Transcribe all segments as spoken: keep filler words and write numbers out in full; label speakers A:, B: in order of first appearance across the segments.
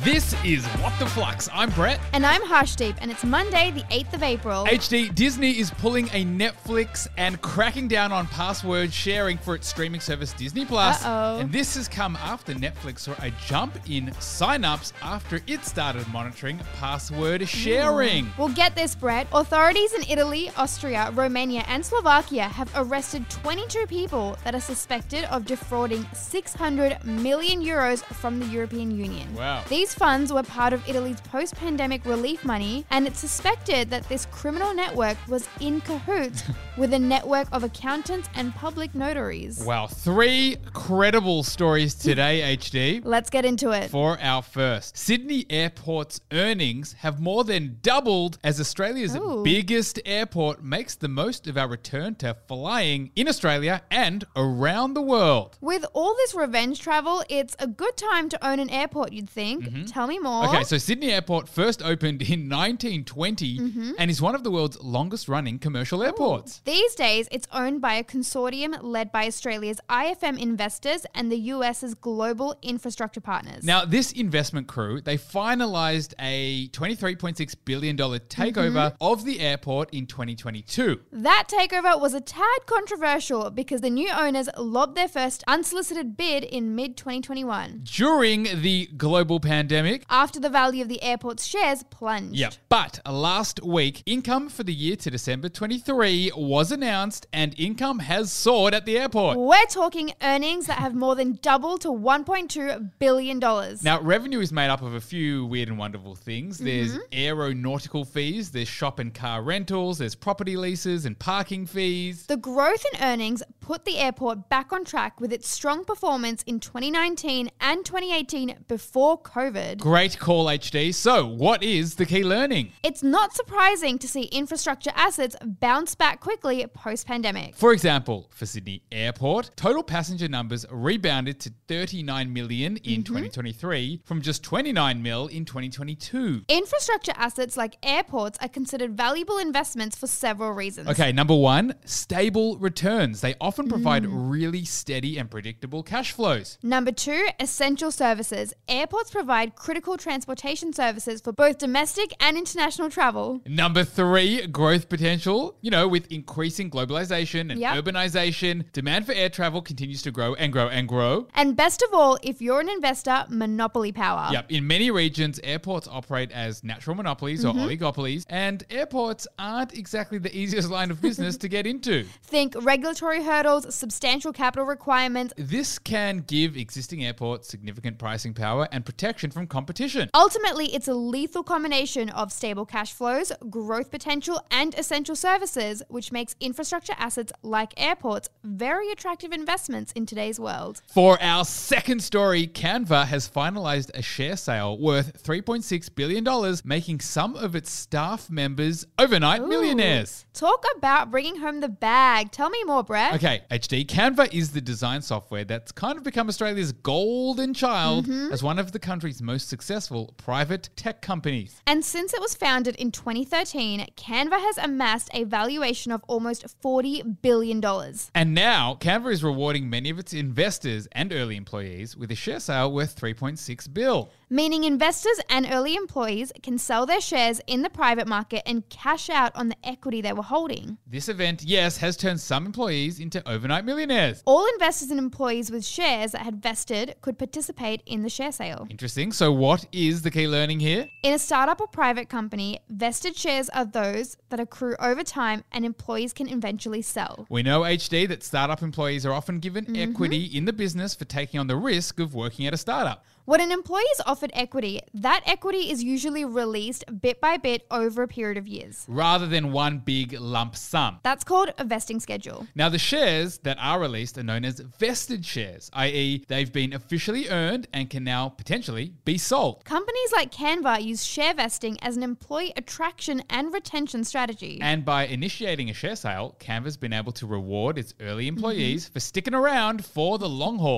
A: This is What the Flux. I'm Brett.
B: And I'm Harshdeep, and it's Monday, the eighth of April.
A: H D, Disney is pulling a Netflix and cracking down on password sharing for its streaming service Disney Plus.
B: Uh-oh.
A: And this has come after Netflix saw a jump in signups after it started monitoring password sharing.
B: Well, get this, Brett. Authorities in Italy, Austria, Romania, and Slovakia have arrested twenty-two people that are suspected of defrauding six hundred million euros from the European Union.
A: Wow.
B: These funds were part of Italy's post-pandemic relief money, and it's suspected that this criminal network was in cahoots with a network of accountants and public notaries.
A: Wow, three credible stories today, H D.
B: Let's get into it.
A: For our first, Sydney Airport's earnings have more than doubled as Australia's
B: Ooh.
A: biggest airport makes the most of our return to flying in Australia and around the world.
B: With all this revenge travel, it's a good time to own an airport, you'd think.
A: Mm-hmm.
B: Tell me more.
A: Okay, so Sydney Airport first opened in nineteen twenty
B: Mm-hmm.
A: and is one of the world's longest running commercial airports.
B: These days, it's owned by a consortium led by Australia's I F M investors and the U S's global infrastructure partners.
A: Now, this investment crew, they finalized a twenty-three point six billion dollars takeover
B: Mm-hmm.
A: of the airport in twenty twenty-two.
B: That takeover was a tad controversial because the new owners lobbed their first unsolicited bid in mid twenty twenty-one,
A: During the global pandemic,
B: after the value of the airport's shares plunged.
A: Yep. But last week, income for the year to December twenty-three was announced and income has soared at the airport.
B: We're talking earnings that have more than doubled to one point two billion dollars.
A: Now, revenue is made up of a few weird and wonderful things. There's aeronautical fees, there's shop and car rentals, there's property leases and parking fees.
B: The growth in earnings put the airport back on track with its strong performance in twenty nineteen and twenty eighteen before COVID.
A: Great call, H D. So, what is the key learning?
B: It's not surprising to see infrastructure assets bounce back quickly post-pandemic.
A: For example, for Sydney Airport, total passenger numbers rebounded to thirty-nine million in twenty twenty-three from just twenty-nine mil in twenty twenty-two.
B: Infrastructure assets like airports are considered valuable investments for several reasons.
A: Okay, number one, stable returns. They often provide really steady and predictable cash flows.
B: Number two, essential services. Airports provide critical transportation services for both domestic and international travel.
A: Number three, growth potential. You know, with increasing globalization and
B: Yep.
A: urbanization, demand for air travel continues to grow and grow and grow.
B: And best of all, if you're an investor, monopoly power.
A: Yep, in many regions, airports operate as natural monopolies or oligopolies, and airports aren't exactly the easiest line of business to get into.
B: Think regulatory hurdles, substantial capital requirements.
A: This can give existing airports significant pricing power and protection from competition.
B: Ultimately, it's a lethal combination of stable cash flows, growth potential, and essential services, which makes infrastructure assets like airports very attractive investments in today's world.
A: For our second story, Canva has finalized a share sale worth three point six billion dollars, making some of its staff members overnight millionaires.
B: Talk about bringing home the bag. Tell me more, Brett.
A: Okay, H D, Canva is the design software that's kind of become Australia's golden child as one of the country's most successful private tech companies.
B: And since it was founded in twenty thirteen, Canva has amassed a valuation of almost forty billion dollars.
A: And now, Canva is rewarding many of its investors and early employees with a share sale worth three point six bill.
B: Meaning investors and early employees can sell their shares in the private market and cash out on the equity they were holding.
A: This event, yes, has turned some employees into overnight millionaires.
B: All investors and employees with shares that had vested could participate in the share sale.
A: Interesting. So what is the key learning here?
B: In a startup or private company, vested shares are those that accrue over time and employees can eventually sell.
A: We know, H D, that startup employees are often given equity in the business for taking on the risk of working at a startup.
B: When an employee is offered equity, that equity is usually released bit by bit over a period of years.
A: Rather than one big lump sum.
B: That's called a vesting schedule.
A: Now, the shares that are released are known as vested shares, that is they've been officially earned and can now potentially be sold.
B: Companies like Canva use share vesting as an employee attraction and retention strategy.
A: And by initiating a share sale, Canva's been able to reward its early employees for sticking around for the long haul.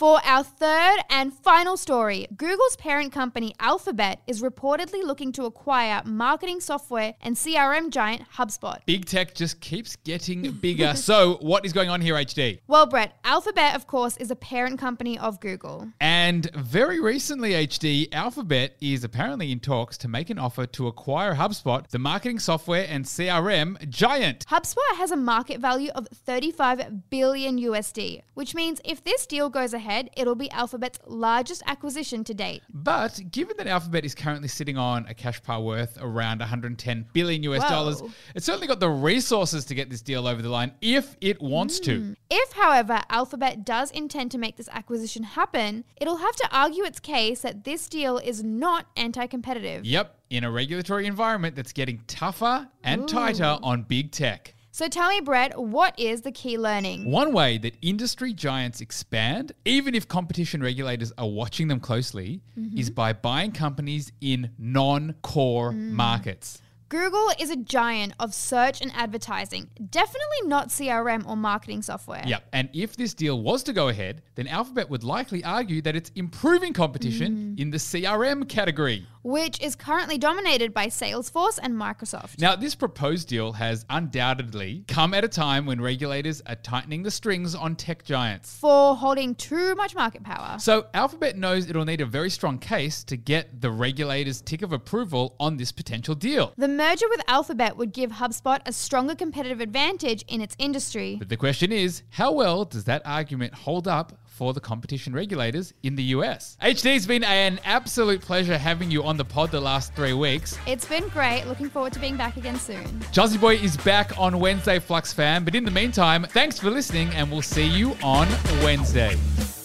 B: For our third and final story, Google's parent company Alphabet is reportedly looking to acquire marketing software and C R M giant HubSpot.
A: Big tech just keeps getting bigger. So what is going on here, H D?
B: Well, Brett, Alphabet, of course, is a parent company of Google.
A: And very recently, H D, Alphabet is apparently in talks to make an offer to acquire HubSpot, the marketing software and C R M giant.
B: HubSpot has a market value of thirty-five billion U S D, which means if this deal goes ahead, it'll be Alphabet's largest acquisition to date.
A: But given that Alphabet is currently sitting on a cash pile worth around one hundred ten billion U S dollars, it's certainly got the resources to get this deal over the line if it wants mm. to.
B: If, however, Alphabet does intend to make this acquisition happen, it'll have to argue its case that this deal is not anti-competitive.
A: Yep, in a regulatory environment that's getting tougher and Ooh. tighter on big tech.
B: So tell me, Brett, what is the key learning?
A: One way that industry giants expand, even if competition regulators are watching them closely, mm-hmm. is by buying companies in non-core mm. markets.
B: Google is a giant of search and advertising, definitely not C R M or marketing software.
A: Yep, and if this deal was to go ahead, then Alphabet would likely argue that it's improving competition mm. in the C R M category,
B: which is currently dominated by Salesforce and Microsoft.
A: Now, this proposed deal has undoubtedly come at a time when regulators are tightening the strings on tech giants
B: for holding too much market power.
A: So Alphabet knows it'll need a very strong case to get the regulators' tick of approval on this potential deal.
B: The merger with Alphabet would give HubSpot a stronger competitive advantage in its industry.
A: But the question is, how well does that argument hold up for the competition regulators in the U S? H D, it's been an absolute pleasure having you on the pod the last three weeks.
B: It's been great. Looking forward to being back again soon.
A: Jazzy Boy is back on Wednesday, Flux Fam. But in the meantime, thanks for listening and we'll see you on Wednesday.